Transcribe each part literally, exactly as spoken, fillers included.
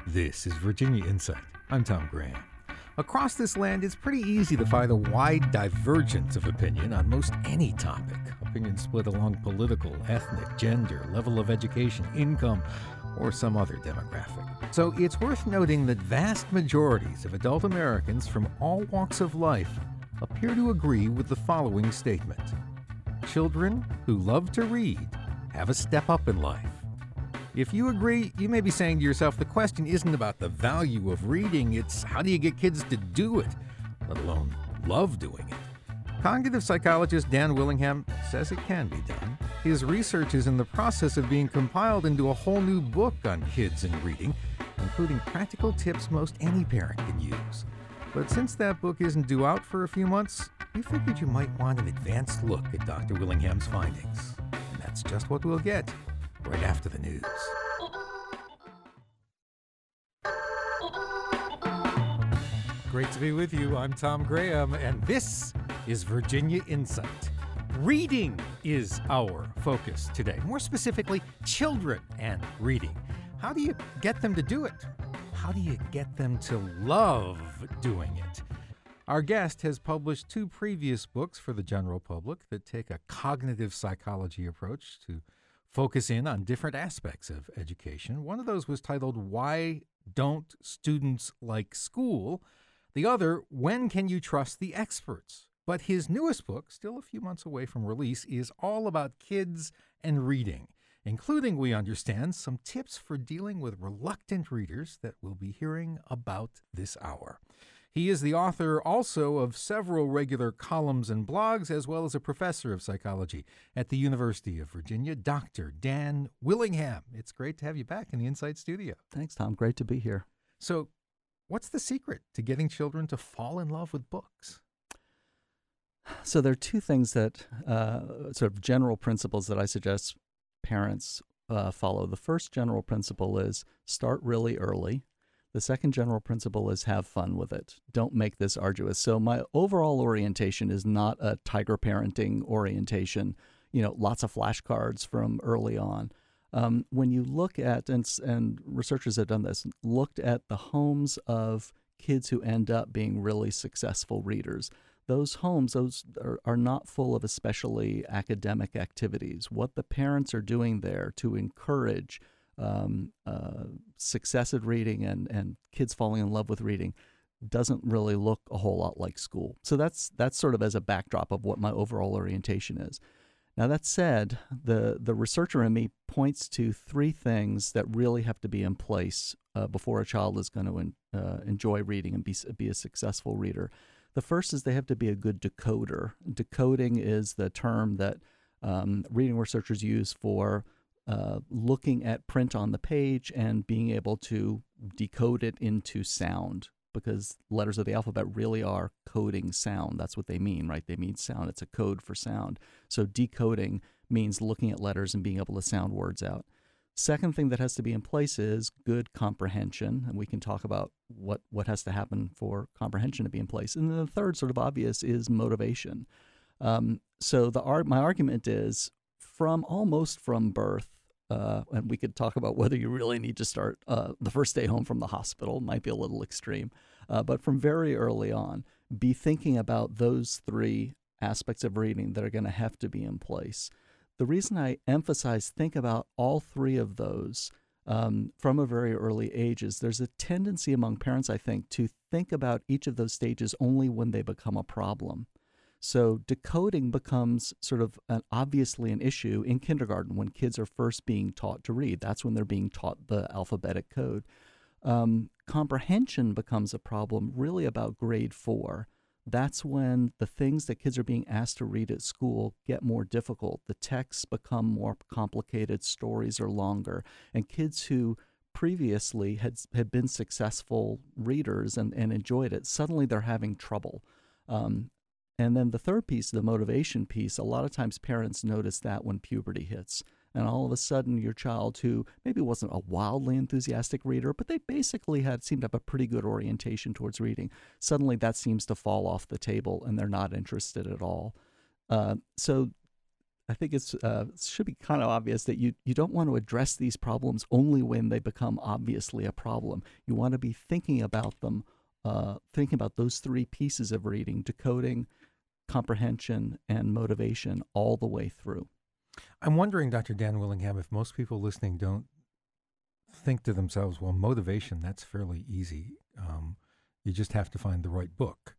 This is Virginia Insight. I'm Tom Graham. Across this land, it's pretty easy to find a wide divergence of opinion on most any topic. Opinions split along political, ethnic, gender, level of education, income, or some other demographic. So it's worth noting that vast majorities of adult Americans from all walks of life appear to agree with the following statement. Children who love to read have a step up in life. If you agree, you may be saying to yourself, the question isn't about the value of reading, it's how do you get kids to do it, let alone love doing it. Cognitive psychologist Dan Willingham says it can be done. His research is in the process of being compiled into a whole new book on kids and reading, including practical tips most any parent can use. But since that book isn't due out for a few months, we figured you might want an advanced look at Doctor Willingham's findings. And that's just what we'll get right after the news. Great to be with you. I'm Tom Graham, and this is Virginia Insight. Reading is our focus today. More specifically, children and reading. How do you get them to do it? How do you get them to love doing it? Our guest has published two previous books for the general public that take a cognitive psychology approach to focus in on different aspects of education. One of those was titled, Why Don't Students Like School? The other, When Can You Trust the Experts? But his newest book, still a few months away from release, is all about kids and reading, including, we understand, some tips for dealing with reluctant readers that we'll be hearing about this hour. He is the author also of several regular columns and blogs, as well as a professor of psychology at the University of Virginia, Doctor Dan Willingham. It's great to have you back in the Insight Studio. Thanks, Tom. Great to be here. So what's the secret to getting children to fall in love with books? So there are two things that, uh, sort of general principles that I suggest parents uh, follow. The first general principle is start really early. The second general principle is have fun with it. Don't make this arduous. So my overall orientation is not a tiger parenting orientation, you know, lots of flashcards from early on. Um, when you look at, and, and researchers have done this, looked at the homes of kids who end up being really successful readers. Those homes, those are, are not full of especially academic activities. What the parents are doing there to encourage um, uh, successive reading and, and kids falling in love with reading doesn't really look a whole lot like school. So that's that's sort of as a backdrop of what my overall orientation is. Now that said, the, the researcher in me points to three things that really have to be in place uh, before a child is going to en- uh, enjoy reading and be, be a successful reader. The first is they have to be a good decoder. Decoding is the term that um, reading researchers use for uh, looking at print on the page and being able to decode it into sound, because letters of the alphabet really are coding sound. That's what they mean, right? They mean sound. It's a code for sound. So decoding means looking at letters and being able to sound words out. Second thing that has to be in place is good comprehension, and we can talk about what, what has to happen for comprehension to be in place. And then the third, sort of obvious, is motivation. Um, so the art, my argument is from almost from birth, uh, and we could talk about whether you really need to start uh, the first day home from the hospital, might be a little extreme, uh, but from very early on, be thinking about those three aspects of reading that are going to have to be in place. The reason I emphasize think about all three of those um, from a very early age is there's a tendency among parents, I think, to think about each of those stages only when they become a problem. So decoding becomes sort of an, obviously an issue in kindergarten when kids are first being taught to read. That's when they're being taught the alphabetic code. Um, comprehension becomes a problem really about grade four. That's when the things that kids are being asked to read at school get more difficult. The texts become more complicated, stories are longer, and kids who previously had had been successful readers and, and enjoyed it, suddenly they're having trouble. Um, and then the third piece, the motivation piece, a lot of times parents notice that when puberty hits. And all of a sudden, your child, who maybe wasn't a wildly enthusiastic reader, but they basically had seemed to have a pretty good orientation towards reading, suddenly that seems to fall off the table and they're not interested at all. Uh, so I think it's uh, it should be kind of obvious that you you don't want to address these problems only when they become obviously a problem. You want to be thinking about them, uh, thinking about those three pieces of reading: decoding, comprehension, and motivation, all the way through. I'm wondering, Doctor Dan Willingham, if most people listening don't think to themselves, well, motivation, that's fairly easy. Um, you just have to find the right book.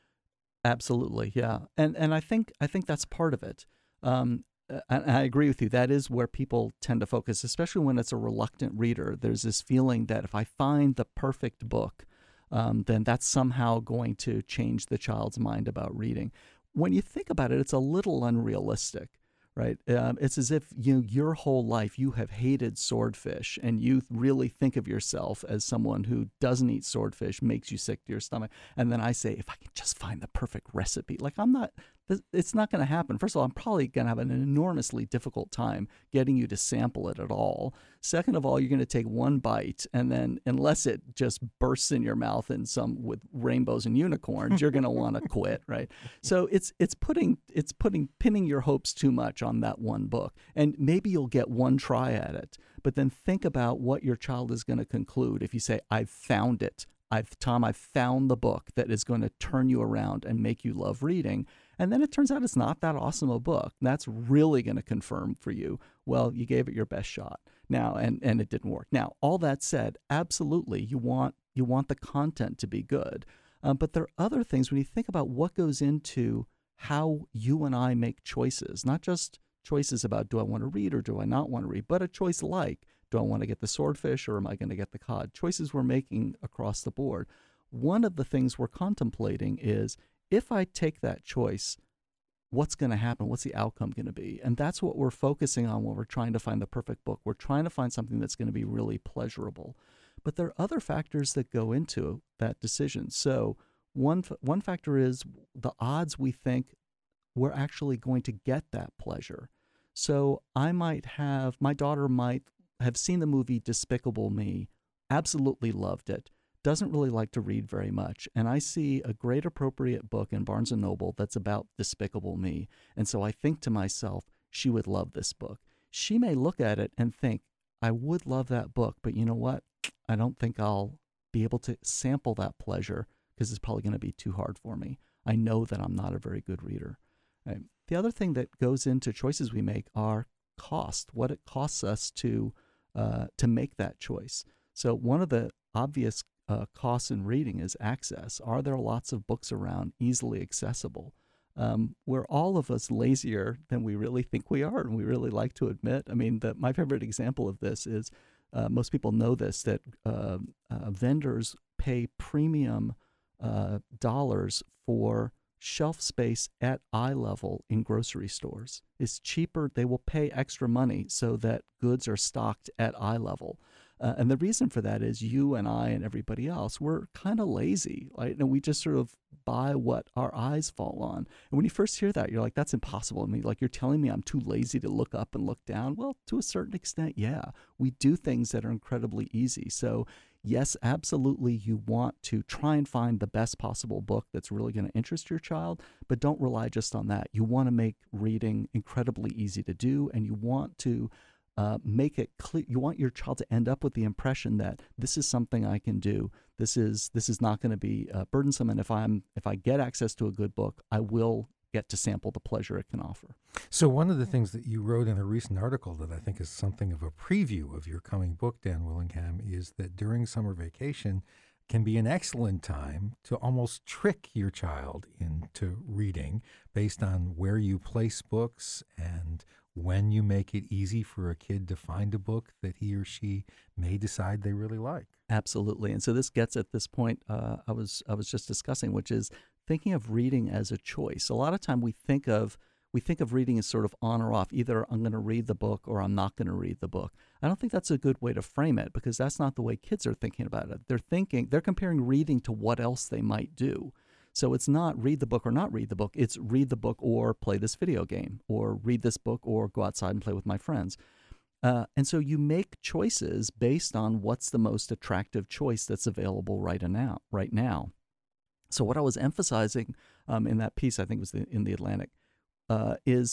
Absolutely, yeah. And and I think I think that's part of it. Um, and I agree with you. That is where people tend to focus, especially when it's a reluctant reader. There's this feeling that if I find the perfect book, um, then that's somehow going to change the child's mind about reading. When you think about it, it's a little unrealistic. Right? Um, it's as if you your whole life you have hated swordfish, and you really think of yourself as someone who doesn't eat swordfish, makes you sick to your stomach. And then I say, if I can just find the perfect recipe, like I'm not, it's not going to happen. First of all, I'm probably going to have an enormously difficult time getting you to sample it at all. Second of all, you're going to take one bite, and then unless it just bursts in your mouth in some with rainbows and unicorns, you're going to want to quit, right? So it's it's putting it's putting pinning your hopes too much on that one book, and maybe you'll get one try at it. But then think about what your child is going to conclude if you say, "I've found it." I've Tom, I've found the book that is going to turn you around and make you love reading. And then it turns out it's not that awesome a book. That's really going to confirm for you, well, you gave it your best shot. Now, and, and it didn't work. Now, all that said, absolutely, you want you want the content to be good. Um, but there are other things when you think about what goes into how you and I make choices, not just choices about do I want to read or do I not want to read, but a choice like, do I want to get the swordfish or am I going to get the cod? Choices we're making across the board. One of the things we're contemplating is, if I take that choice, what's going to happen? What's the outcome going to be? And that's what we're focusing on when we're trying to find the perfect book. We're trying to find something that's going to be really pleasurable. But there are other factors that go into that decision. So one, one factor is the odds we think we're actually going to get that pleasure. So I might have, my daughter might have seen the movie Despicable Me, absolutely loved it, doesn't really like to read very much, and I see a great appropriate book in Barnes and Noble that's about Despicable Me, and so I think to myself, she would love this book. She may look at it and think, I would love that book, but you know what? I don't think I'll be able to sample that pleasure because it's probably going to be too hard for me. I know that I'm not a very good reader. Right? The other thing that goes into choices we make are cost, what it costs us to uh, to make that choice. So one of the obvious uh, costs in reading is access. Are there lots of books around easily accessible? Um, we're all of us lazier than we really think we are, and we really like to admit. I mean, the, my favorite example of this is, uh, most people know this, that uh, uh, vendors pay premium uh, dollars for shelf space at eye level in grocery stores. It's cheaper. They will pay extra money so that goods are stocked at eye level. Uh, and the reason for that is you and I and everybody else, we're kind of lazy, right? And we just sort of buy what our eyes fall on. And when you first hear that, you're like, that's impossible. I mean, like, you're telling me I'm too lazy to look up and look down? Well, to a certain extent, yeah. We do things that are incredibly easy. So yes, absolutely, you want to try and find the best possible book that's really going to interest your child, but don't rely just on that. You want to make reading incredibly easy to do, and you want to uh, make it clear. You want your child to end up with the impression that this is something I can do. This is this is not going to be uh, burdensome, and if I'm if I get access to a good book, I will get to sample the pleasure it can offer. So one of the things that you wrote in a recent article that I think is something of a preview of your coming book, Dan Willingham, is that during summer vacation can be an excellent time to almost trick your child into reading based on where you place books and when you make it easy for a kid to find a book that he or she may decide they really like. Absolutely. And so this gets at this point uh, I was I was just discussing, which is thinking of reading as a choice. A lot of time we think of we think of reading as sort of on or off. Either I'm going to read the book or I'm not going to read the book. I don't think that's a good way to frame it, because that's not the way kids are thinking about it. They're thinking, they're comparing reading to what else they might do. So it's not read the book or not read the book. It's read the book or play this video game, or read this book or go outside and play with my friends. Uh, and so you make choices based on what's the most attractive choice that's available right now. Right now. So what I was emphasizing um, in that piece, I think it was the, in The Atlantic, uh, is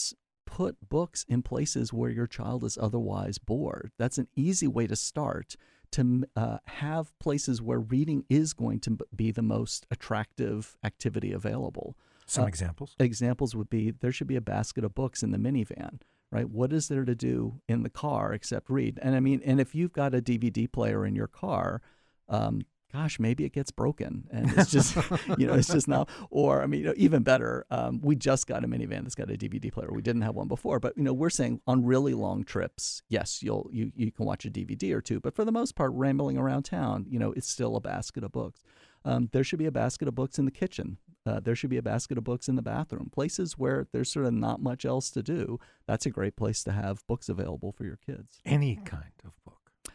put books in places where your child is otherwise bored. That's an easy way to start, to uh, have places where reading is going to be the most attractive activity available. Some Uh, examples? Examples would be there should be a basket of books in the minivan, right? What is there to do in the car except read? And I mean, and if you've got a D V D player in your car, um, gosh, maybe it gets broken and it's just, you know, it's just now. Or, I mean, you know, even better, um, we just got a minivan that's got a D V D player. We didn't have one before, but, you know, we're saying on really long trips, yes, you'll, you, you can watch a D V D or two, but for the most part, rambling around town, you know, it's still a basket of books. Um, there should be a basket of books in the kitchen. Uh, there should be a basket of books in the bathroom. Places where there's sort of not much else to do, that's a great place to have books available for your kids. Any kind of book.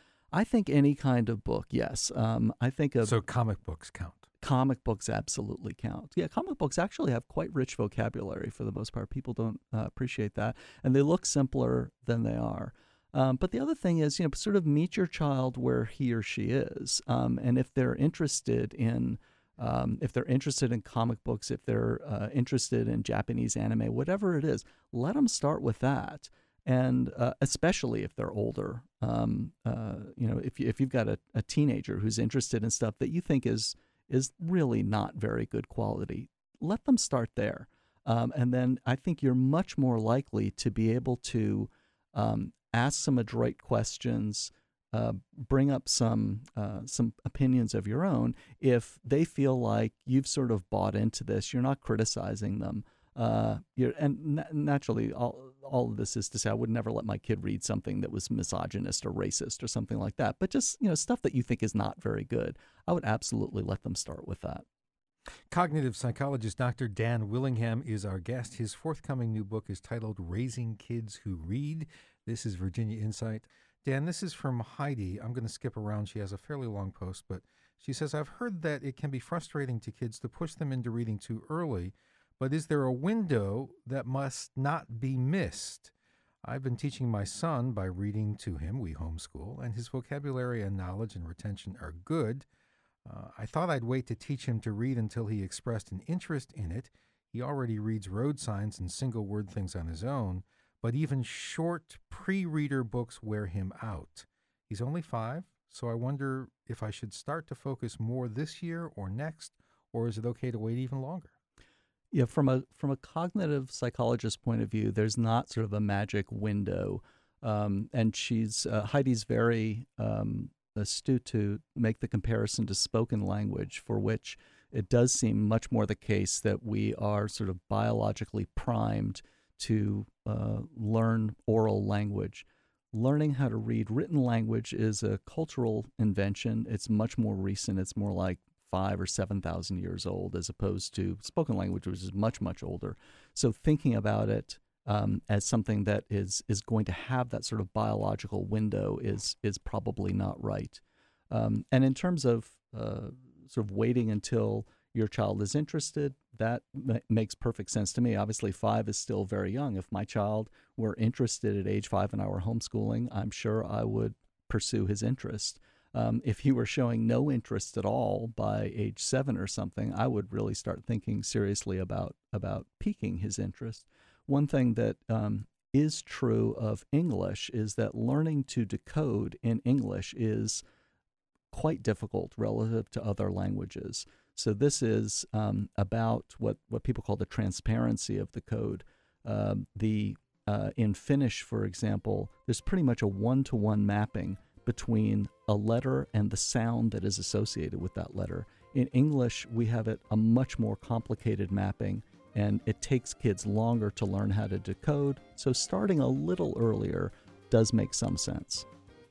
I think any kind of book, yes. Um, I think of So comic books count. comic books absolutely count. Yeah, comic books actually have quite rich vocabulary for the most part. People don't uh, appreciate that, and they look simpler than they are. Um, but the other thing is, you know, sort of meet your child where he or she is, um, and if they're interested in, um, if they're interested in comic books, if they're uh, interested in Japanese anime, whatever it is, let them start with that. And uh, especially if they're older, um, uh, you know, if you, if you've got a, a teenager who's interested in stuff that you think is is really not very good quality, let them start there. Um, and then I think you're much more likely to be able to um, ask some adroit questions, uh, bring up some uh, some opinions of your own if they feel like you've sort of bought into this. You're not criticizing them. Uh, you're, and na- naturally, all all of this is to say, I would never let my kid read something that was misogynist or racist or something like that. But just, you know, stuff that you think is not very good, I would absolutely let them start with that. Cognitive psychologist Doctor Dan Willingham is our guest. His forthcoming new book is titled Raising Kids Who Read. This is Virginia Insight. Dan, this is from Heidi. I'm going to skip around. She has a fairly long post, but she says, I've heard that it can be frustrating to kids to push them into reading too early. But is there a window that must not be missed? I've been teaching my son by reading to him, we homeschool, and his vocabulary and knowledge and retention are good. Uh, I thought I'd wait to teach him to read until he expressed an interest in it. He already reads road signs and single word things on his own, but even short pre-reader books wear him out. He's only five, so I wonder if I should start to focus more this year or next, or is it okay to wait even longer? Yeah, from a from a cognitive psychologist point of view, there's not sort of a magic window, um, and she's uh, Heidi's very um, astute to make the comparison to spoken language, for which it does seem much more the case that we are sort of biologically primed to uh, learn oral language. Learning how to read written language is a cultural invention. It's much more recent. It's more like five or seven thousand years old, as opposed to spoken language, which is much, much older. So thinking about it um, as something that is is going to have that sort of biological window is is probably not right. Um, and in terms of uh, sort of waiting until your child is interested, that ma- makes perfect sense to me. Obviously, five is still very young. If my child were interested at age five in our homeschooling, I'm sure I would pursue his interest. Um, if he were showing no interest at all by age seven or something, I would really start thinking seriously about about piquing his interest. One thing that um, is true of English is that learning to decode in English is quite difficult relative to other languages. So this is um, about what, what people call the transparency of the code. Uh, the uh, in Finnish, for example, there's pretty much a one-to-one mapping between a letter and the sound that is associated with that letter. In English, we have it a much more complicated mapping, and it takes kids longer to learn how to decode. So starting a little earlier does make some sense.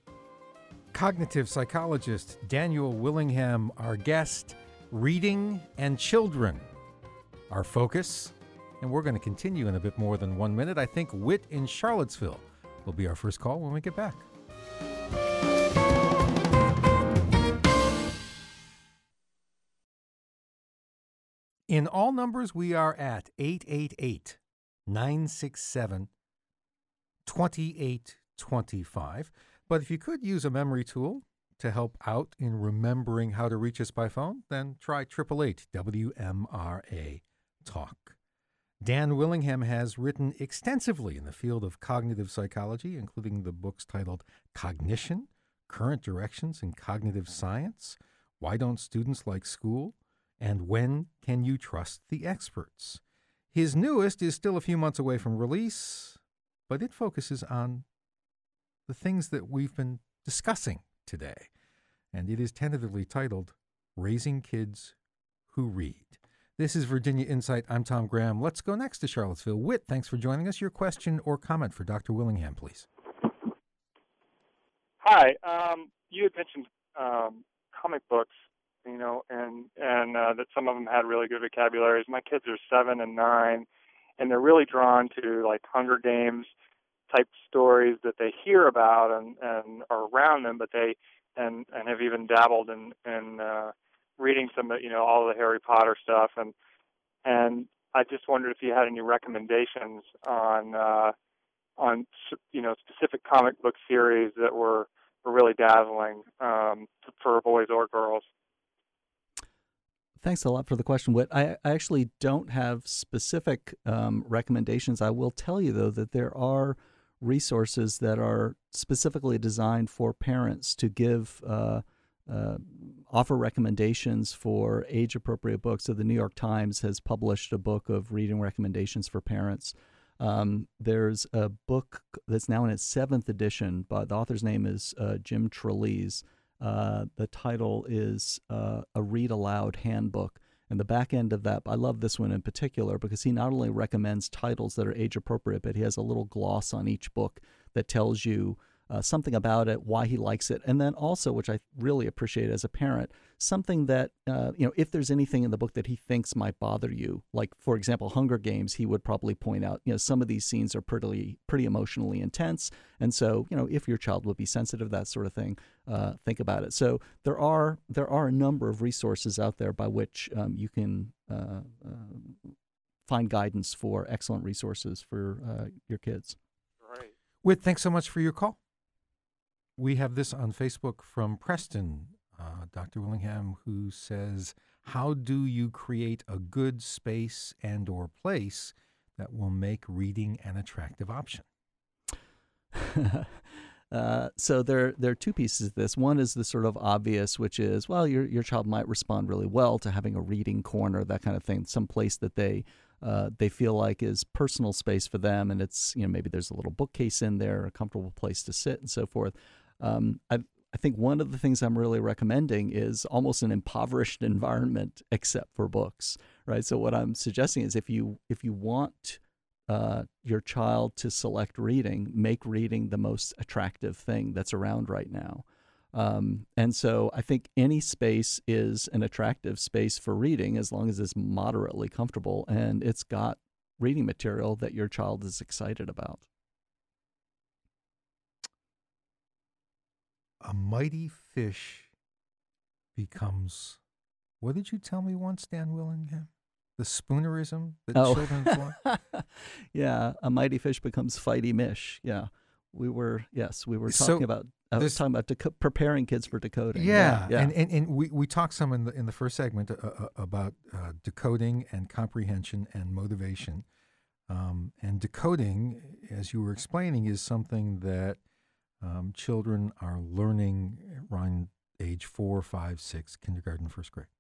Cognitive psychologist Daniel Willingham, our guest. Reading and children, our focus. And we're going to continue in a bit more than one minute. I think Whit in Charlottesville will be our first call when we get back. In all numbers, we are at eight eight eight, nine six seven, two eight two five. But if you could use a memory tool to help out in remembering how to reach us by phone, then try eight eight eight W M R A Talk. Dan Willingham has written extensively in the field of cognitive psychology, including the books titled Cognition, Current Directions in Cognitive Science, Why Don't Students Like School, and When Can You Trust the Experts? His newest is still a few months away from release, but it focuses on the things that we've been discussing today, and it is tentatively titled Raising Kids Who Read. This is Virginia Insight. I'm Tom Graham. Let's go next to Charlottesville. Whit, thanks for joining us. Your question or comment for Doctor Willingham, please. Hi. Um, you had mentioned um, comic books, you know, and, and uh, that some of them had really good vocabularies. My kids are seven and nine, and they're really drawn to, like, Hunger Games type stories that they hear about and, and are around them, but they and, and have even dabbled in, in uh, reading some of, you know, all the Harry Potter stuff. And and I just wondered if you had any recommendations on, uh, on you know, specific comic book series that were, were really dazzling um, for boys or girls. Thanks a lot for the question, Whit. I, I actually don't have specific um, recommendations. I will tell you, though, that there are resources that are specifically designed for parents to give, uh, uh, offer recommendations for age-appropriate books. So the New York Times has published a book of reading recommendations for parents. Um, there's a book that's now in its seventh edition, but the author's name is uh, Jim Trelease. Uh, the title is uh, A Read Aloud Handbook. And the back end of that, I love this one in particular because he not only recommends titles that are age appropriate, but he has a little gloss on each book that tells you uh, something about it, why he likes it, and then also, which I really appreciate as a parent, something that, uh, you know, if there's anything in the book that he thinks might bother you, like, for example, Hunger Games, he would probably point out, you know, some of these scenes are pretty, pretty emotionally intense, and so, you know, if your child would be sensitive to that sort of thing, uh, think about it. So there are there are a number of resources out there by which um, you can uh, uh, find guidance for excellent resources for uh, your kids. Right. Whit, thanks so much for your call. We have this on Facebook from Preston, uh, Doctor Willingham, who says, how do you create a good space and or place that will make reading an attractive option? Uh, so there, there are two pieces of this. One is the sort of obvious, which is, well, your your child might respond really well to having a reading corner, that kind of thing, some place that they uh, they feel like is personal space for them, and it's, you know, maybe there's a little bookcase in there, a comfortable place to sit, and so forth. Um, I I think one of the things I'm really recommending is almost an impoverished environment except for books, right? So what I'm suggesting is if you if you want Uh, your child to select reading, make reading the most attractive thing that's around right now. Um, and so I think any space is an attractive space for reading as long as it's moderately comfortable and it's got reading material that your child is excited about. A mighty fish becomes, what did you tell me once, Dan Willingham? The spoonerism that oh. children want? Yeah, a mighty fish becomes fighty mish. Yeah, we were, yes, we were So talking about, I was this- talking about deco- preparing kids for decoding. Yeah, yeah. and, and and we, we talked some in the in the first segment uh, uh, about uh, decoding and comprehension and motivation. Um, and decoding, as you were explaining, is something that um, children are learning around age four, five, six, kindergarten, first grade.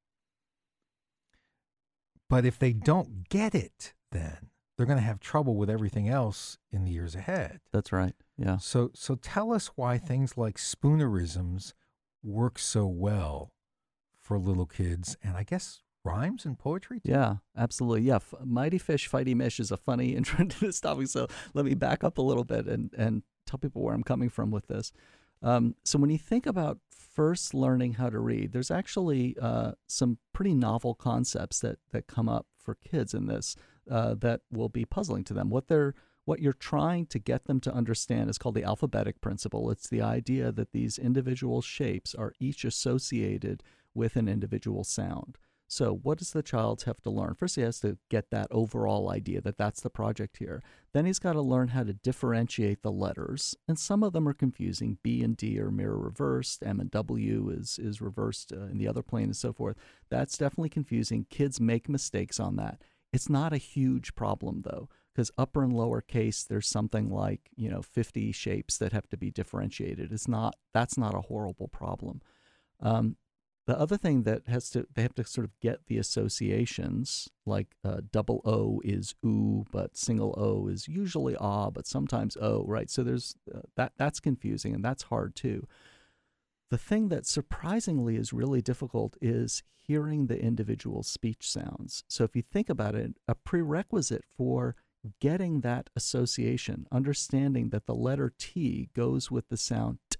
But if they don't get it, then they're going to have trouble with everything else in the years ahead. That's right. Yeah. So so tell us why things like spoonerisms work so well for little kids, and I guess rhymes and poetry too? Yeah, absolutely. Yeah, F- Mighty Fish, Fighty Mish is a funny intro to this topic, so let me back up a little bit and, and tell people where I'm coming from with this. Um, so when you think about first learning how to read, there's actually uh, some pretty novel concepts that, that come up for kids in this uh, that will be puzzling to them. What they're what you're trying to get them to understand is called the alphabetic principle. It's the idea that these individual shapes are each associated with an individual sound. So what does the child have to learn? First, he has to get that overall idea that that's the project here. Then he's got to learn how to differentiate the letters, and some of them are confusing. B and D are mirror reversed. M and W is, is reversed uh, in the other plane and so forth. That's definitely confusing. Kids make mistakes on that. It's not a huge problem, though, because upper and lower case, there's something like, you know, fifty shapes that have to be differentiated. It's not, that's not a horrible problem. Um, the other thing that has to, they have to sort of get the associations, like uh, double O is oo, but single O is usually ah, but sometimes O, right? So there's, uh, that that's confusing, and that's hard too. The thing that surprisingly is really difficult is hearing the individual speech sounds. So if you think about it, a prerequisite for getting that association, understanding that the letter T goes with the sound T,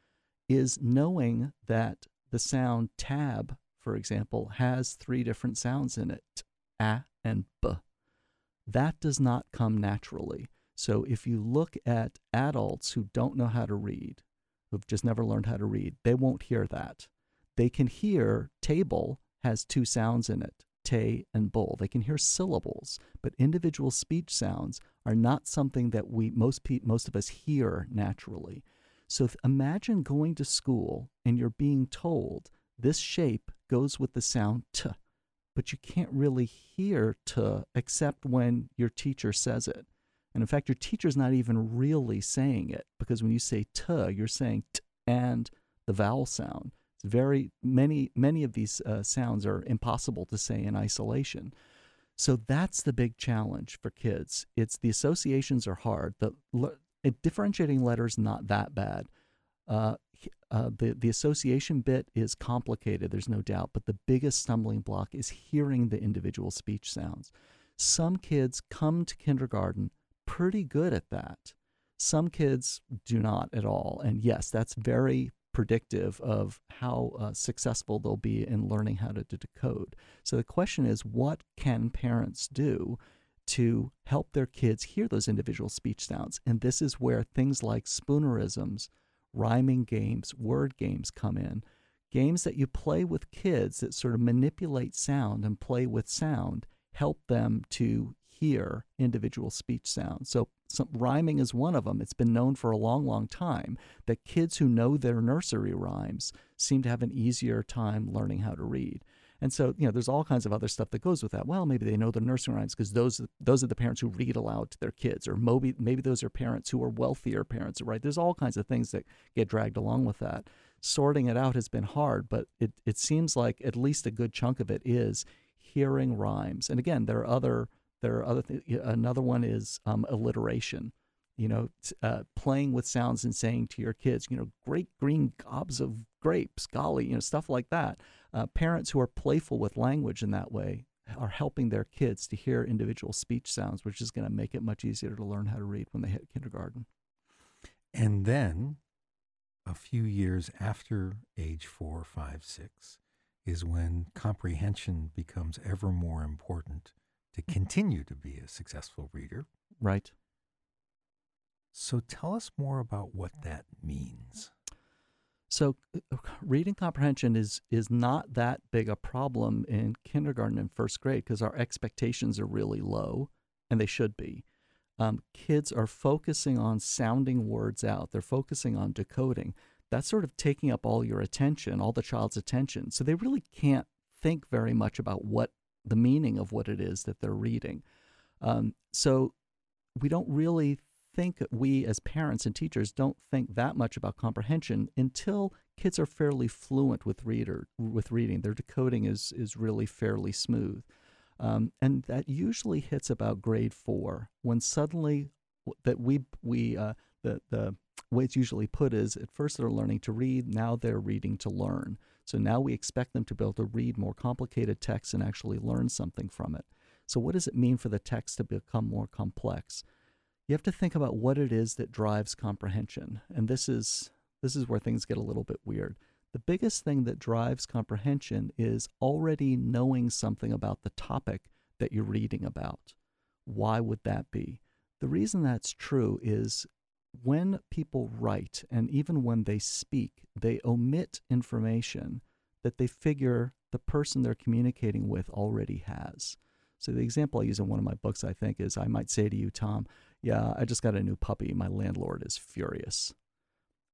is knowing that the sound tab, for example, has three different sounds in it, T, A, and B. That does not come naturally. So if you look at adults who don't know how to read, who've just never learned how to read, they won't hear that. They can hear table has two sounds in it, te and bull. They can hear syllables, but individual speech sounds are not something that we most pe- most of us hear naturally. So if, imagine going to school and you're being told this shape goes with the sound t, but you can't really hear t except when your teacher says it. And in fact, your teacher's not even really saying it, because when you say t, you're saying t and the vowel sound. It's very many many of these uh, sounds are impossible to say in isolation. So that's the big challenge for kids. It's the associations are hard. The le- differentiating letters not that bad. Uh, uh, the the association bit is complicated. There's no doubt, but the biggest stumbling block is hearing the individual speech sounds. Some kids come to kindergarten pretty good at that. Some kids do not at all. And yes, that's very predictive of how uh, successful they'll be in learning how to, to decode. So the question is, what can parents do to help their kids hear those individual speech sounds? And this is where things like spoonerisms, rhyming games, word games come in. Games that you play with kids that sort of manipulate sound and play with sound help them to hear individual speech sounds. So some, rhyming is one of them. It's been known for a long, long time that kids who know their nursery rhymes seem to have an easier time learning how to read. And so, you know, there's all kinds of other stuff that goes with that. Well, maybe they know the nursery rhymes because those those are the parents who read aloud to their kids, or maybe maybe those are parents who are wealthier parents, right? There's all kinds of things that get dragged along with that. Sorting it out has been hard, but it it seems like at least a good chunk of it is hearing rhymes. And again, there are other there are other th- another one is um, alliteration. You know, uh, playing with sounds and saying to your kids, you know, great green gobs of grapes, golly, you know, stuff like that. Uh, parents who are playful with language in that way are helping their kids to hear individual speech sounds, which is going to make it much easier to learn how to read when they hit kindergarten. And then a few years after age four, five, six is when comprehension becomes ever more important to continue to be a successful reader. Right. So tell us more about what that means. So uh, reading comprehension is is not that big a problem in kindergarten and first grade because our expectations are really low, and they should be. Um, kids are focusing on sounding words out. They're focusing on decoding. That's sort of taking up all your attention, all the child's attention. So they really can't think very much about what the meaning of what it is that they're reading. Um, so we don't really think, we as parents and teachers don't think that much about comprehension until kids are fairly fluent with reader with reading. Their decoding is is really fairly smooth. Um, and that usually hits about grade four, when suddenly that we we uh, the the way it's usually put is, at first they're learning to read, now they're reading to learn. So now we expect them to be able to read more complicated text and actually learn something from it. So what does it mean for the text to become more complex? You have to think about what it is that drives comprehension, and this is this is where things get a little bit weird. The biggest thing that drives comprehension is already knowing something about the topic that you're reading about. Why would that be? The reason that's true is when people write, and even when they speak, they omit information that they figure the person they're communicating with already has. So the example I use in one of my books, I think, is I might say to you, Tom, yeah, I just got a new puppy. My landlord is furious.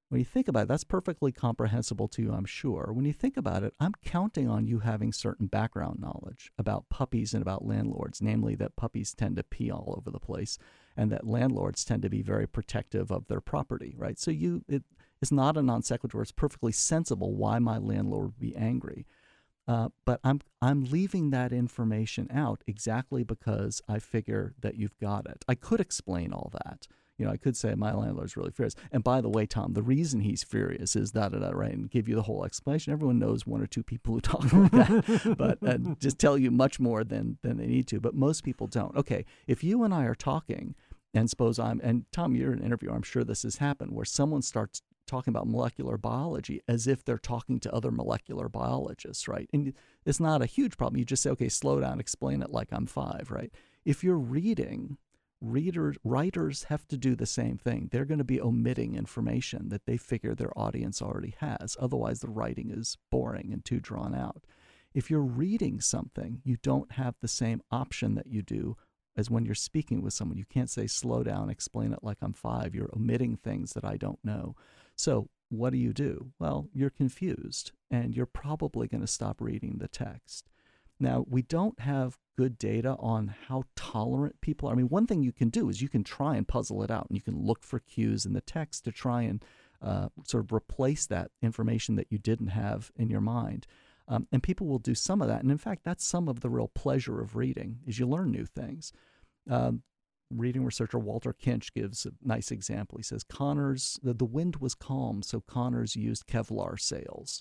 When you think about it, that's perfectly comprehensible to you, I'm sure. When you think about it, I'm counting on you having certain background knowledge about puppies and about landlords, namely that puppies tend to pee all over the place and that landlords tend to be very protective of their property, right? So you, it, it's not a non sequitur. It's perfectly sensible why my landlord would be angry. Uh, but I'm I'm leaving that information out exactly because I figure that you've got it. I could explain all that. You know, I could say my landlord's really furious. And by the way, Tom, the reason he's furious is da da da, right? And give you the whole explanation. Everyone knows one or two people who talk like that, but uh, just tell you much more than than they need to. But most people don't. Okay, if you and I are talking, and suppose I'm, and Tom, you're an interviewer, I'm sure this has happened, where someone starts talking about molecular biology as if they're talking to other molecular biologists, right? And it's not a huge problem. You just say, okay, slow down, explain it like I'm five, right? If you're reading, readers, writers have to do the same thing. They're going to be omitting information that they figure their audience already has. Otherwise, the writing is boring and too drawn out. If you're reading something, you don't have the same option that you do as when you're speaking with someone. You can't say, slow down, explain it like I'm five. You're omitting things that I don't know. So what do you do? Well, you're confused, and you're probably going to stop reading the text. Now, we don't have good data on how tolerant people are. I mean, one thing you can do is you can try and puzzle it out, and you can look for cues in the text to try and uh, sort of replace that information that you didn't have in your mind. Um, and people will do some of that. And in fact, that's some of the real pleasure of reading, is you learn new things. Um, Reading researcher Walter Kinch gives a nice example. He says, Connors, the, the wind was calm, so Connors used Kevlar sails.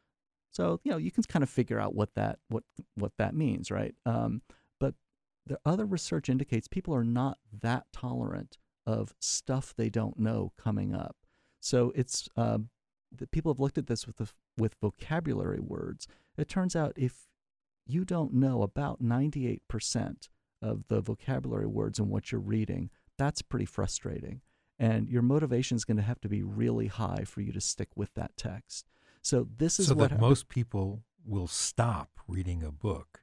So, you know, you can kind of figure out what that what what that means, right? Um, but the other research indicates people are not that tolerant of stuff they don't know coming up. So it's uh, the people have looked at this with the, with vocabulary words. It turns out if you don't know about ninety-eight percent of the vocabulary words in what you're reading, that's pretty frustrating. And your motivation is going to have to be really high for you to stick with that text. So this is so what that most people will stop reading a book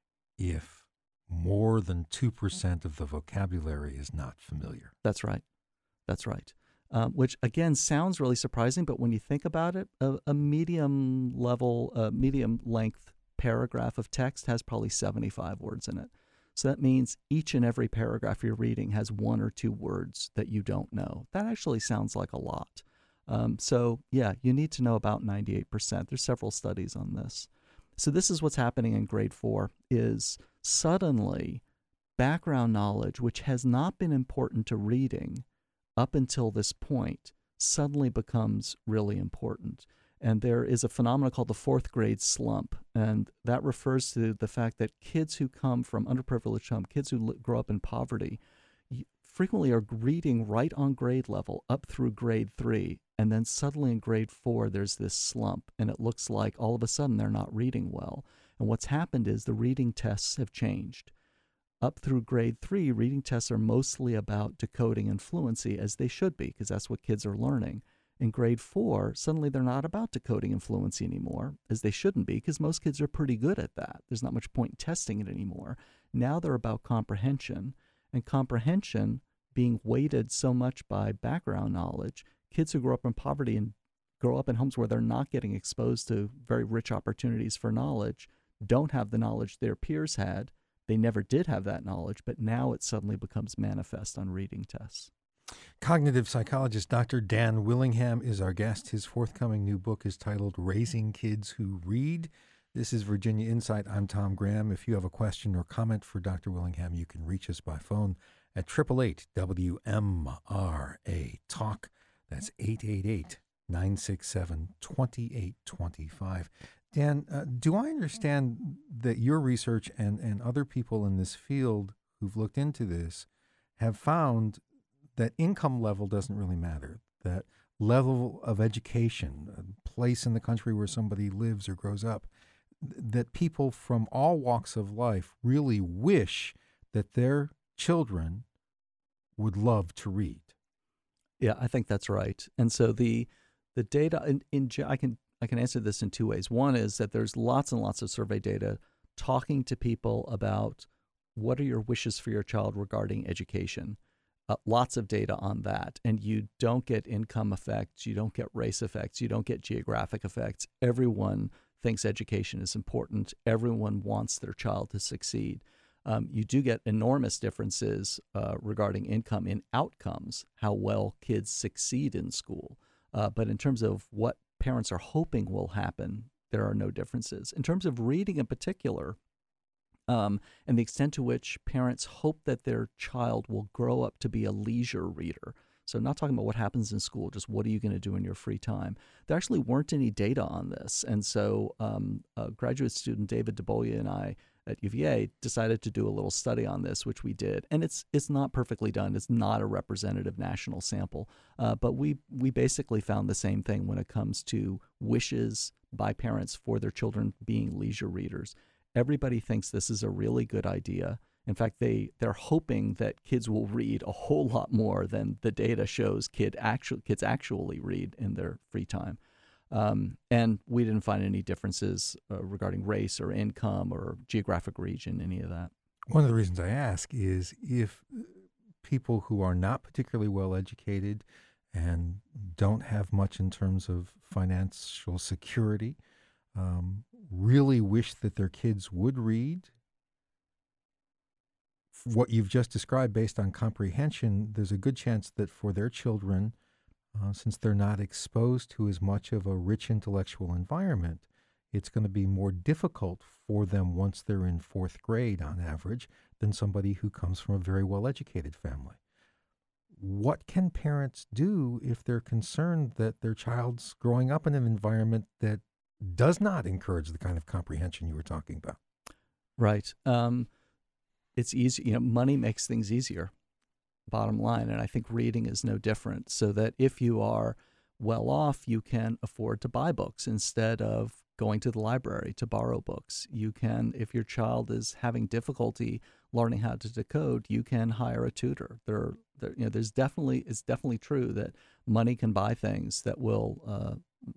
if more than two percent of the vocabulary is not familiar. That's right. That's right. Um, which, again, sounds really surprising, but when you think about it, a, a medium level, uh, medium length paragraph of text has probably seventy-five words in it. So that means each and every paragraph you're reading has one or two words that you don't know. That actually sounds like a lot. Um, so, yeah, you need to know about ninety-eight percent. There's several studies on this. So this is what's happening in grade four, is suddenly background knowledge, which has not been important to reading up until this point, suddenly becomes really important. And there is a phenomenon called the fourth grade slump, and that refers to the fact that kids who come from underprivileged homes, kids who grow up in poverty, frequently are reading right on grade level up through grade three, and then suddenly in grade four there's this slump, and it looks like all of a sudden they're not reading well. And what's happened is the reading tests have changed. Up through grade three, reading tests are mostly about decoding and fluency, as they should be, because that's what kids are learning. In grade four, suddenly they're not about decoding and fluency anymore, as they shouldn't be, because most kids are pretty good at that. There's not much point in testing it anymore. Now they're about comprehension, and comprehension being weighted so much by background knowledge. Kids who grow up in poverty and grow up in homes where they're not getting exposed to very rich opportunities for knowledge don't have the knowledge their peers had. They never did have that knowledge, but now it suddenly becomes manifest on reading tests. Cognitive psychologist Doctor Dan Willingham is our guest. His forthcoming new book is titled Raising Kids Who Read. This is Virginia Insight. I'm Tom Graham. If you have a question or comment for Doctor Willingham, you can reach us by phone at eight eight eight W M R A Talk. That's eight eight eight, nine six seven, two eight two five. Dan, uh, do I understand that your research and, and other people in this field who've looked into this have found that income level doesn't really matter, that level of education, a place in the country where somebody lives or grows up, that people from all walks of life really wish that their children would love to read? Yeah, I think that's right. And so the the data, in, in I can I can answer this in two ways. One is that there's lots and lots of survey data talking to people about what are your wishes for your child regarding education. uh, lots of data on that, and you don't get income effects, you don't get race effects, you don't get geographic effects. Everyone thinks education is important. Everyone wants their child to succeed. Um, you do get enormous differences uh, regarding income in outcomes, how well kids succeed in school. Uh, but in terms of what parents are hoping will happen, there are no differences. In terms of reading in particular, um, and the extent to which parents hope that their child will grow up to be a leisure reader. So not talking about what happens in school, just what are you going to do in your free time. There actually weren't any data on this. And so um, a graduate student, David DeBoya, and I at U V A decided to do a little study on this, which we did. And it's it's not perfectly done. It's not a representative national sample. Uh, but we, we basically found the same thing when it comes to wishes by parents for their children being leisure readers. Everybody thinks this is a really good idea. In fact, they, they're hoping that kids will read a whole lot more than the data shows kid actu- kids actually read in their free time. Um, and we didn't find any differences uh, regarding race or income or geographic region, any of that. One of the reasons I ask is if people who are not particularly well educated and don't have much in terms of financial security um, really wish that their kids would read, what you've just described based on comprehension, there's a good chance that for their children, uh, since they're not exposed to as much of a rich intellectual environment, it's going to be more difficult for them once they're in fourth grade on average than somebody who comes from a very well-educated family. What can parents do if they're concerned that their child's growing up in an environment that does not encourage the kind of comprehension you were talking about? Right. Um, It's easy, you know, money makes things easier, bottom line. And I think reading is no different. So that if you are well off, you can afford to buy books instead of going to the library to borrow books. You can, if your child is having difficulty learning how to decode, you can hire a tutor. There, there you know, there's definitely, it's definitely true that money can buy things that will uh,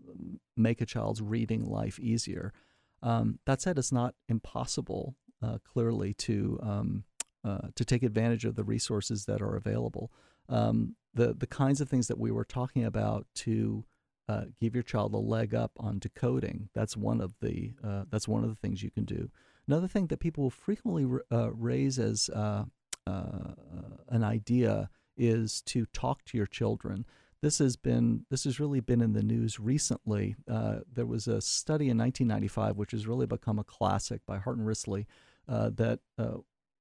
make a child's reading life easier. Um, that said, it's not impossible Uh, clearly to um, uh, to take advantage of the resources that are available. Um, the the kinds of things that we were talking about to uh, give your child a leg up on decoding. That's one of the uh, that's one of the things you can do. Another thing that people frequently uh, raise as uh, uh, an idea is to talk to your children. This has been this has really been in the news recently. Uh, there was a study in nineteen ninety-five, which has really become a classic, by Hart and Risley, uh, that uh,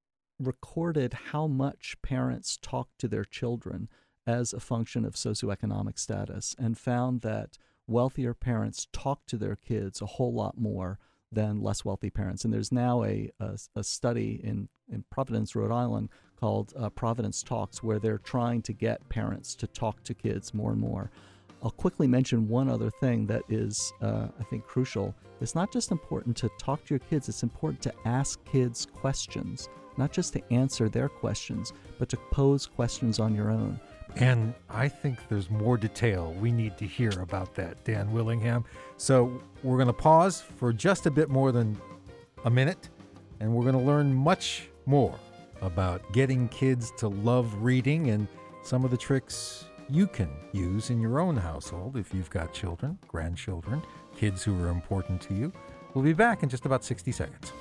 recorded how much parents talk to their children as a function of socioeconomic status, and found that wealthier parents talk to their kids a whole lot more than less wealthy parents. And there's now a a, a study in, in Providence, Rhode Island, called uh, Providence Talks, where they're trying to get parents to talk to kids more and more. I'll quickly mention one other thing that is, uh, I think, crucial. It's not just important to talk to your kids, it's important to ask kids questions, not just to answer their questions, but to pose questions on your own. And I think there's more detail we need to hear about that, Dan Willingham. So we're going to pause for just a bit more than a minute, and we're going to learn much more about getting kids to love reading and some of the tricks you can use in your own household if you've got children, grandchildren, kids who are important to you. We'll be back in just about sixty seconds.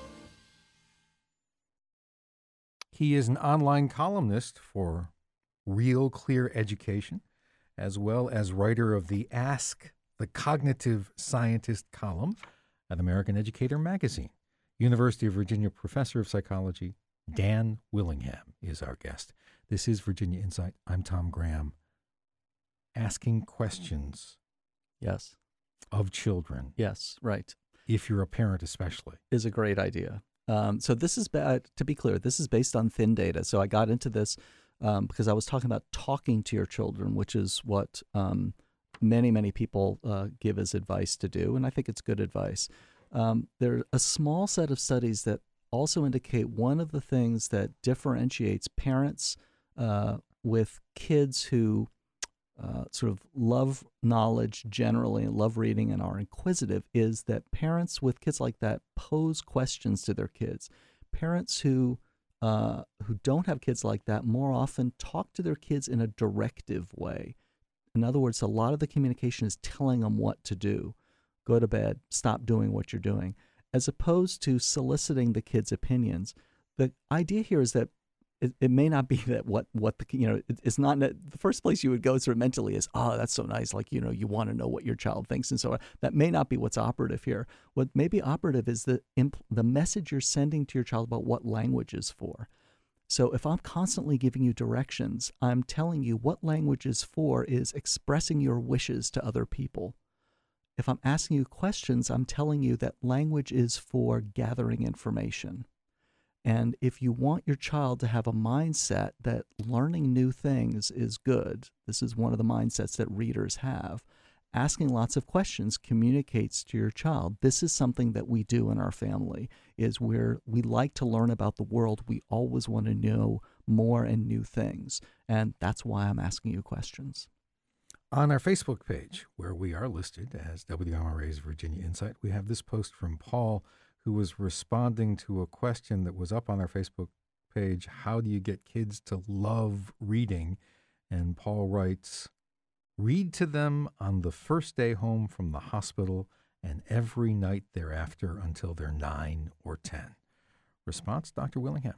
He is an online columnist for Real Clear Education, as well as writer of the Ask the Cognitive Scientist column at American Educator magazine. University of Virginia professor of psychology, Dan Willingham is our guest. This is Virginia Insight. I'm Tom Graham. Asking questions. Yes. Of children. Yes, right. If you're a parent especially. Is a great idea. Um, so this is, ba- to be clear, this is based on thin data. So I got into this um, because I was talking about talking to your children, which is what um, many, many people uh, give as advice to do. And I think it's good advice. Um, there are a small set of studies that also indicate one of the things that differentiates parents uh, with kids who uh, sort of love knowledge generally and love reading and are inquisitive is that parents with kids like that pose questions to their kids. Parents who uh, who don't have kids like that more often talk to their kids in a directive way. In other words, a lot of the communication is telling them what to do. Go to bed, stop doing what you're doing, as opposed to soliciting the kids' opinions. The idea here is that it, it may not be that what, what the, you know, it, it's not the first place you would go sort of mentally is, oh, that's so nice. Like, you know, you want to know what your child thinks and so on. That may not be what's operative here. What may be operative is the, imp- the message you're sending to your child about what language is for. So if I'm constantly giving you directions, I'm telling you what language is for is expressing your wishes to other people. If I'm asking you questions, I'm telling you that language is for gathering information. And if you want your child to have a mindset that learning new things is good, this is one of the mindsets that readers have, asking lots of questions communicates to your child, this is something that we do in our family, is where we like to learn about the world. We always want to know more and new things. And that's why I'm asking you questions. On our Facebook page, where we are listed as W M R A's Virginia Insight, we have this post from Paul, who was responding to a question that was up on our Facebook page. How do you get kids to love reading? And Paul writes, read to them on the first day home from the hospital and every night thereafter until they're nine or ten. Response, Doctor Willingham?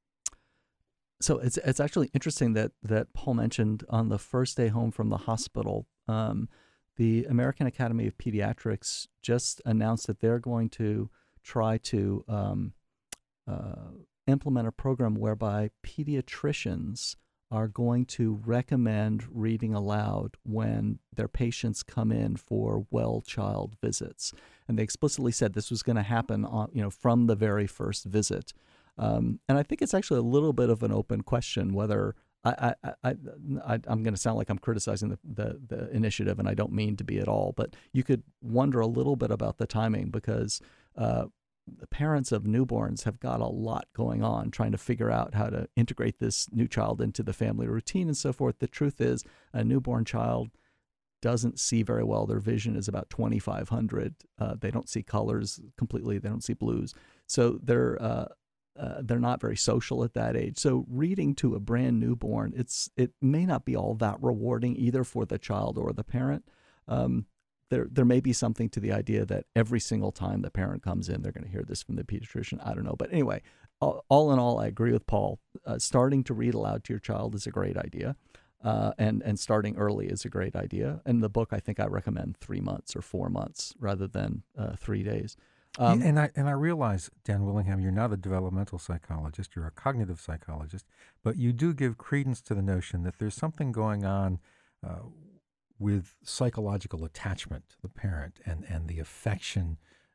So it's it's actually interesting that that Paul mentioned on the first day home from the hospital. Um, the American Academy of Pediatrics just announced that they're going to try to um, uh, implement a program whereby pediatricians are going to recommend reading aloud when their patients come in for well child visits. And they explicitly said this was going to happen on, you know, from the very first visit. Um, and I think it's actually a little bit of an open question whether I, I, I, I, I'm going to sound like I'm criticizing the, the, the initiative, and I don't mean to be at all, but you could wonder a little bit about the timing because uh, the parents of newborns have got a lot going on trying to figure out how to integrate this new child into the family routine and so forth. The truth is a newborn child doesn't see very well. Their vision is about twenty-five hundred. Uh, they don't see colors completely. They don't see blues. So they're uh, uh, they're not very social at that age. So reading to a brand newborn, it's it may not be all that rewarding either for the child or the parent. Um, There, there may be something to the idea that every single time the parent comes in, they're going to hear this from the pediatrician. I don't know. But anyway, all, all in all, I agree with Paul. Uh, starting to read aloud to your child is a great idea. Uh, and, and starting early is a great idea. In the book, I think I recommend three months or four months rather than uh, three days. Um, yeah, and I and I realize, Dan Willingham, you're not a developmental psychologist. You're a cognitive psychologist. But you do give credence to the notion that there's something going on uh, with psychological attachment to the parent and, and the affection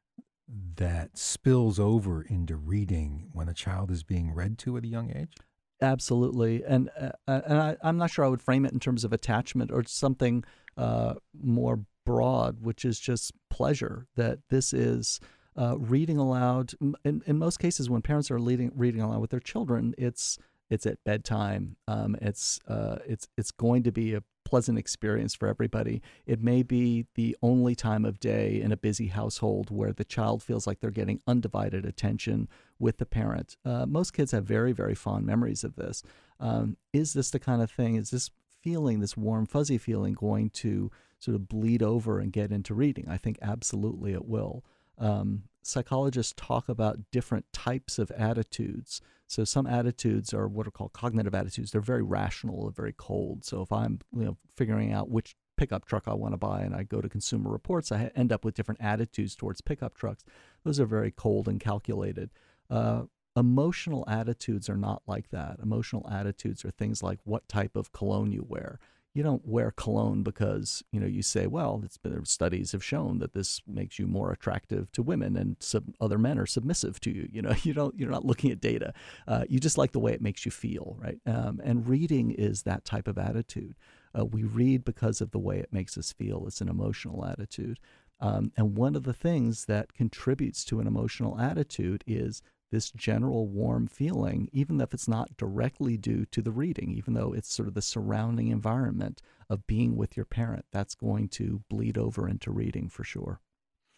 that spills over into reading when a child is being read to at a young age? Absolutely. And uh, and I, I'm not sure I would frame it in terms of attachment or something uh, more broad, which is just pleasure, that this is uh, reading aloud. In, in most cases, when parents are leading, reading aloud with their children, it's it's at bedtime. Um, it's uh, it's it's going to be a pleasant experience for everybody. It may be the only time of day in a busy household where the child feels like they're getting undivided attention with the parent. Uh, most kids have very, very fond memories of this. Um, is this the kind of thing, is this feeling, this warm, fuzzy feeling going to sort of bleed over and get into reading? I think absolutely it will. Um, psychologists talk about different types of attitudes. So some attitudes are what are called cognitive attitudes. They're very rational, very cold. So if I'm you know, figuring out which pickup truck I want to buy and I go to Consumer Reports, I end up with different attitudes towards pickup trucks. Those are very cold and calculated. Uh, emotional attitudes are not like that. Emotional attitudes are things like what type of cologne you wear. You don't wear cologne because, you know, you say, well, it's been, studies have shown that this makes you more attractive to women and sub, other men are submissive to you. You know, you don't, you're not looking at data. Uh, you just like the way it makes you feel, right? Um, and reading is that type of attitude. Uh, we read because of the way it makes us feel. It's an emotional attitude. Um, and one of the things that contributes to an emotional attitude is this general warm feeling, even if it's not directly due to the reading, even though it's sort of the surrounding environment of being with your parent, that's going to bleed over into reading for sure.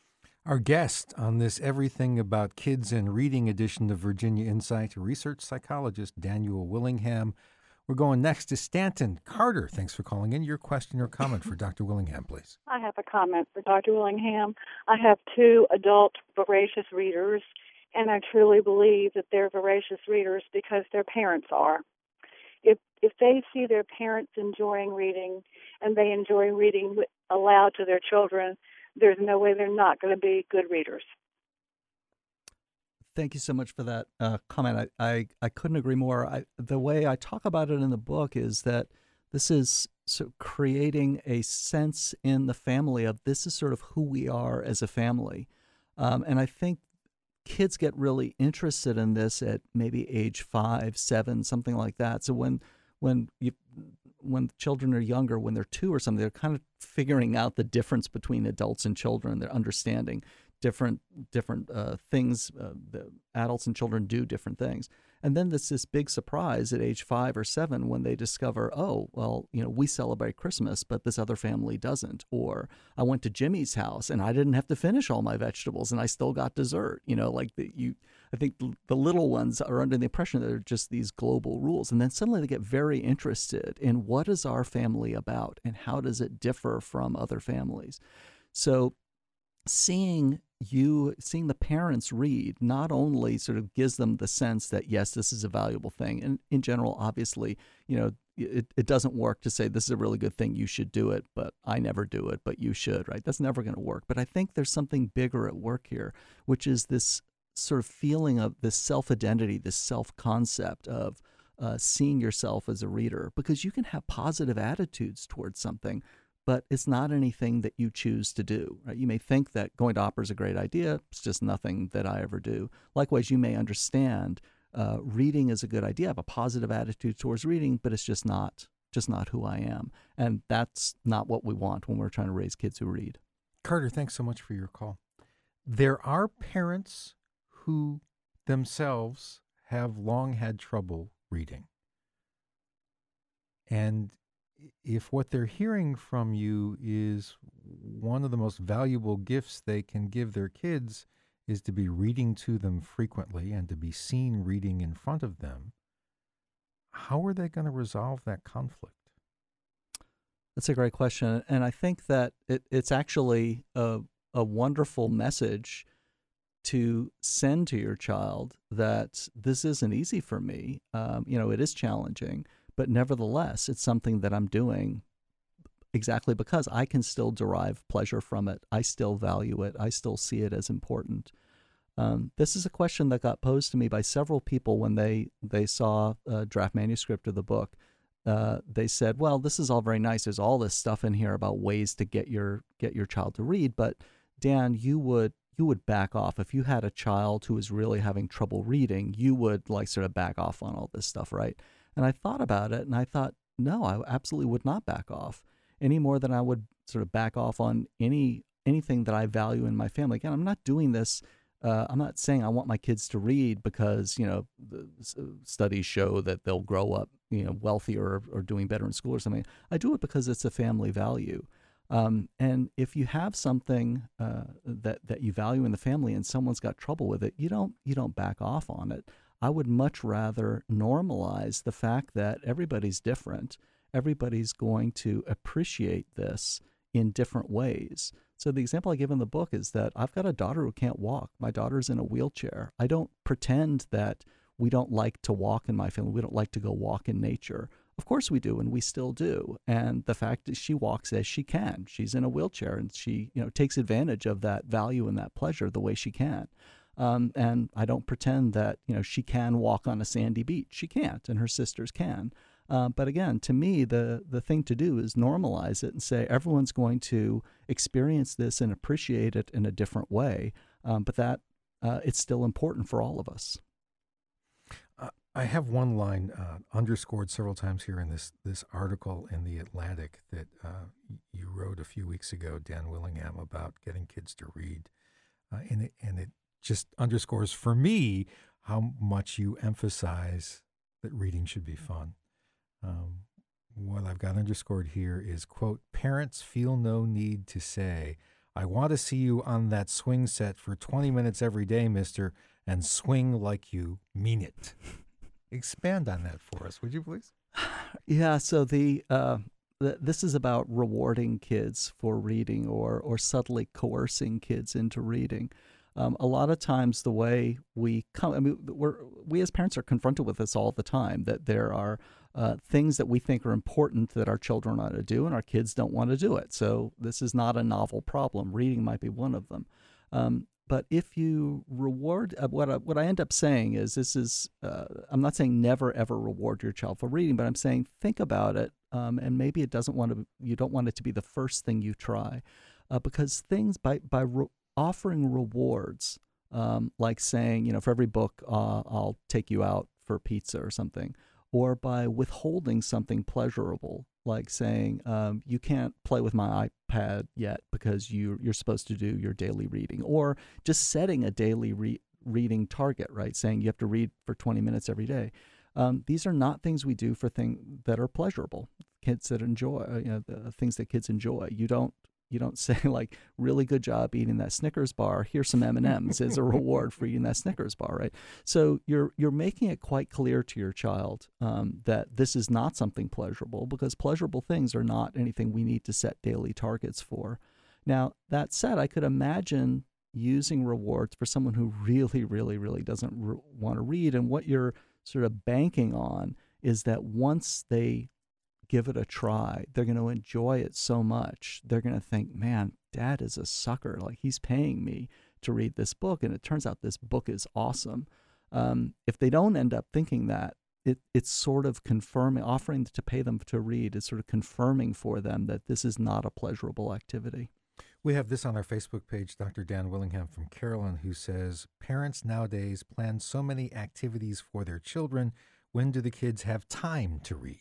Our guest on this Everything About Kids and Reading edition of Virginia Insight, research psychologist Daniel Willingham. We're going next to Stanton. Carter, thanks for calling in. Your question or comment for Doctor Willingham, please. I have a comment for Doctor Willingham. I have two adult voracious readers, and I truly believe that they're voracious readers because their parents are. If if they see their parents enjoying reading and they enjoy reading aloud to their children, there's no way they're not going to be good readers. Thank you so much for that uh, comment. I, I, I couldn't agree more. I, the way I talk about it in the book is that this is sort of creating a sense in the family of this is sort of who we are as a family. Um, and I think kids get really interested in this at maybe age five, seven, something like that. So when when you when children are younger, when they're two or something, they're kind of figuring out the difference between adults and children. They're understanding different different uh, things. Uh, the adults and children do different things. And then there's this big surprise at age five or seven when they discover, oh, well, you know, we celebrate Christmas, but this other family doesn't. Or I went to Jimmy's house and I didn't have to finish all my vegetables and I still got dessert. You know, like the, you, I think the little ones are under the impression that they're just these global rules. And then suddenly they get very interested in what is our family about and how does it differ from other families. So seeing you, seeing the parents read not only sort of gives them the sense that, yes, this is a valuable thing. And in general, obviously, you know, it, it doesn't work to say this is a really good thing, you should do it, but I never do it, but you should, right? That's never going to work. But I think there's something bigger at work here, which is this sort of feeling of this self-identity, this self-concept of uh, seeing yourself as a reader, because you can have positive attitudes towards something, but it's not anything that you choose to do, right? You may think that going to opera is a great idea. It's just nothing that I ever do. Likewise, you may understand uh, reading is a good idea. I have a positive attitude towards reading, but it's just not just not who I am. And that's not what we want when we're trying to raise kids who read. Carter, thanks so much for your call. There are parents who themselves have long had trouble reading. And if what they're hearing from you is one of the most valuable gifts they can give their kids is to be reading to them frequently and to be seen reading in front of them, how are they going to resolve that conflict? That's a great question. And I think that it, it's actually a, a wonderful message to send to your child that this isn't easy for me. Um, you know, it is challenging. But nevertheless, it's something that I'm doing exactly because I can still derive pleasure from it. I still value it. I still see it as important. Um, this is a question that got posed to me by several people when they, they saw a draft manuscript of the book. Uh, they said, well, this is all very nice. There's all this stuff in here about ways to get your get your child to read. But Dan, you would you would back off. If you had a child who was really having trouble reading, you would like sort of back off on all this stuff, right? And I thought about it, and I thought, no, I absolutely would not back off any more than I would sort of back off on any anything that I value in my family. Again, I'm not doing this. Uh, I'm not saying I want my kids to read because, you know, the studies show that they'll grow up, you know, wealthier or, or doing better in school or something. I do it because it's a family value. Um, and if you have something uh, that that you value in the family and someone's got trouble with it, you don't you don't back off on it. I would much rather normalize the fact that everybody's different. Everybody's going to appreciate this in different ways. So the example I give in the book is that I've got a daughter who can't walk. My daughter's in a wheelchair. I don't pretend that we don't like to walk in my family. We don't like to go walk in nature. Of course we do, and we still do. And the fact that she walks as she can. She's in a wheelchair, and she, you know, takes advantage of that value and that pleasure the way she can. Um, and I don't pretend that, you know, she can walk on a sandy beach. She can't, and her sisters can. Uh, but again, to me, the, the thing to do is normalize it and say everyone's going to experience this and appreciate it in a different way, um, but that uh, it's still important for all of us. Uh, I have one line uh, underscored several times here in this, this article in The Atlantic that uh, you wrote a few weeks ago, Dan Willingham, about getting kids to read. Uh, and, it, and it just underscores for me how much you emphasize that reading should be fun. Um, what I've got underscored here is, quote, parents feel no need to say, I want to see you on that swing set for twenty minutes every day, mister, and swing like you mean it. Expand on that for us, would you please? Yeah, so the, uh, the this is about rewarding kids for reading or, or subtly coercing kids into reading. Um, a lot of times the way we come, I mean, we're, we as parents are confronted with this all the time, that there are uh, things that we think are important that our children ought to do, and our kids don't want to do it. So this is not a novel problem. Reading might be one of them. Um, but if you reward, uh, what, I, what I end up saying is this is, uh, I'm not saying never ever reward your child for reading, but I'm saying think about it, um, and maybe it doesn't want to, you don't want it to be the first thing you try. Uh, because things, by, by re- offering rewards, um, like saying, you know, for every book, uh, I'll take you out for pizza or something, or by withholding something pleasurable, like saying, um, you can't play with my iPad yet because you, you're supposed to do your daily reading, or just setting a daily re- reading target, right? Saying you have to read for twenty minutes every day. Um, these are not things we do for things that are pleasurable, kids that enjoy, you know, the things that kids enjoy. You don't You don't say, like, really good job eating that Snickers bar. Here's some M and M's as a reward for eating that Snickers bar, right? So you're you're making it quite clear to your child um, that this is not something pleasurable, because pleasurable things are not anything we need to set daily targets for. Now, that said, I could imagine using rewards for someone who really, really, really doesn't re- want to read, and what you're sort of banking on is that once they give it a try, they're going to enjoy it so much. They're going to think, man, Dad is a sucker. Like, he's paying me to read this book, and it turns out this book is awesome. Um, if they don't end up thinking that, it, it's sort of confirming, offering to pay them to read is sort of confirming for them that this is not a pleasurable activity. We have this on our Facebook page, Doctor Dan Willingham from Carolyn, who says, parents nowadays plan so many activities for their children. When do the kids have time to read?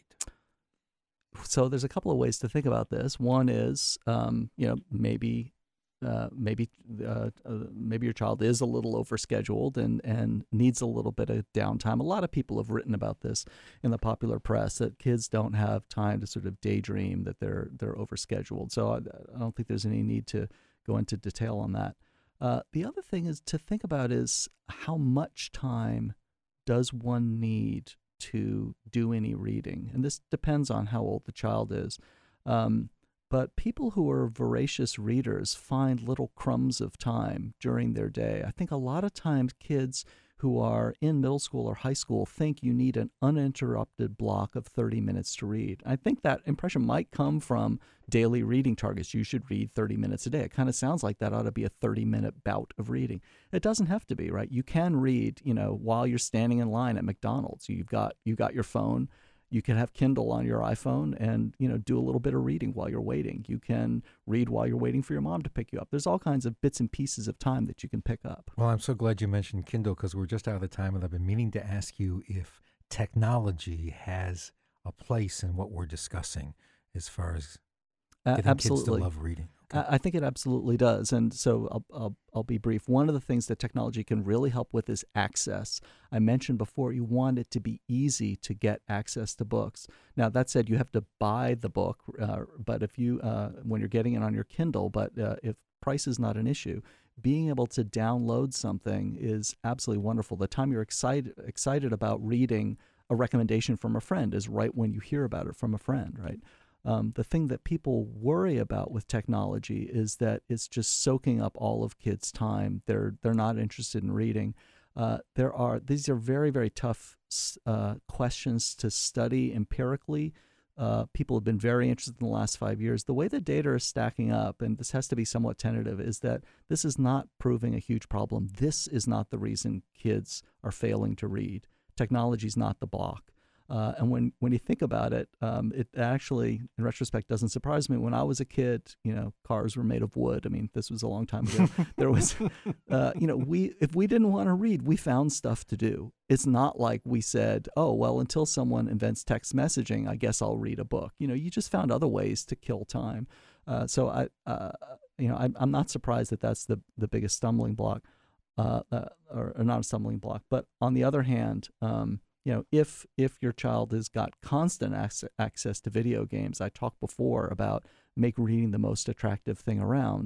So there's a couple of ways to think about this. One is, um, you know, maybe, uh, maybe, uh, uh, maybe your child is a little overscheduled and and needs a little bit of downtime. A lot of people have written about this in the popular press, that kids don't have time to sort of daydream, that they're they're overscheduled. So I, I don't think there's any need to go into detail on that. Uh, the other thing is to think about is how much time does one need to do any reading? And this depends on how old the child is. Um, but people who are voracious readers find little crumbs of time during their day. I think a lot of times kids who are in middle school or high school think you need an uninterrupted block of thirty minutes to read. I think that impression might come from daily reading targets. You should read thirty minutes a day. It kind of sounds like that ought to be a thirty-minute bout of reading. It doesn't have to be, right? You can read, you know, while you're standing in line at McDonald's. You've got you've got your phone. You can have Kindle on your iPhone and, you know, do a little bit of reading while you're waiting. You can read while you're waiting for your mom to pick you up. There's all kinds of bits and pieces of time that you can pick up. Well, I'm so glad you mentioned Kindle, because we're just out of the time, and I've been meaning to ask you if technology has a place in what we're discussing as far as getting Absolutely. kids to love reading. Okay. I think it absolutely does. And so I'll, I'll, I'll be brief. One of the things that technology can really help with is access. I mentioned before, you want it to be easy to get access to books. Now, that said, you have to buy the book, uh, but if you, uh, when you're getting it on your Kindle, but uh, if price is not an issue, being able to download something is absolutely wonderful. The time you're excited excited about reading a recommendation from a friend is right when you hear about it from a friend, right? Um, the thing that people worry about with technology is that it's just soaking up all of kids' time. They're they're not interested in reading. Uh, there are these are very very tough uh, questions to study empirically. Uh, people have been very interested in the last five years. The way the data is stacking up, and this has to be somewhat tentative, is that this is not proving a huge problem. This is not the reason kids are failing to read. Technology is not the block. Uh, and when, when you think about it, um, it actually, in retrospect, doesn't surprise me. When I was a kid, you know, cars were made of wood. I mean, this was a long time ago. There was, uh, you know, we if we didn't want to read, we found stuff to do. It's not like we said, oh, well, until someone invents text messaging, I guess I'll read a book. You know, you just found other ways to kill time. Uh, so I, uh, you know, I'm, I'm not surprised that that's the the biggest stumbling block, uh, uh, or, or not a stumbling block. But on the other hand, um, you know, if if your child has got constant ac- access to video games, I talked before about make reading the most attractive thing around.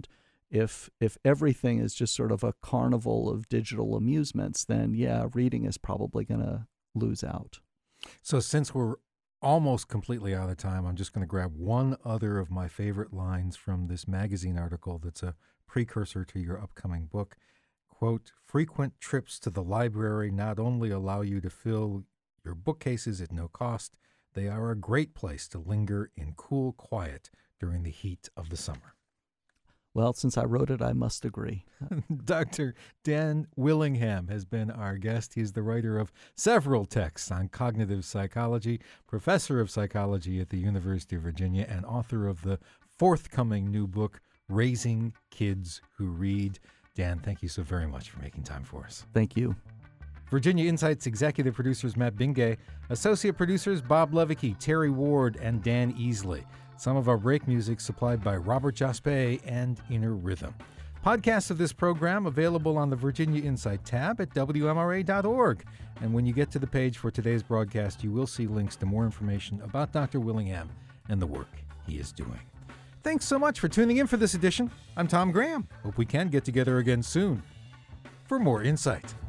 If if everything is just sort of a carnival of digital amusements, then yeah, reading is probably going to lose out. So since we're almost completely out of time, I'm just going to grab one other of my favorite lines from this magazine article that's a precursor to your upcoming book. Quote, frequent trips to the library not only allow you to fill your bookcases at no cost, they are a great place to linger in cool quiet during the heat of the summer. Well, since I wrote it, I must agree. Doctor Dan Willingham has been our guest. He's the writer of several texts on cognitive psychology, professor of psychology at the University of Virginia, and author of the forthcoming new book, Raising Kids Who Read. Dan, thank you so very much for making time for us. Thank you. Virginia Insight's executive producers Matt Bingay, associate producers Bob Levicki, Terry Ward, and Dan Easley. Some of our break music supplied by Robert Jaspe and Inner Rhythm. Podcasts of this program available on the Virginia Insight tab at W M R A dot org. And when you get to the page for today's broadcast, you will see links to more information about Doctor Willingham and the work he is doing. Thanks so much for tuning in for this edition. I'm Tom Graham. Hope we can get together again soon for more insight.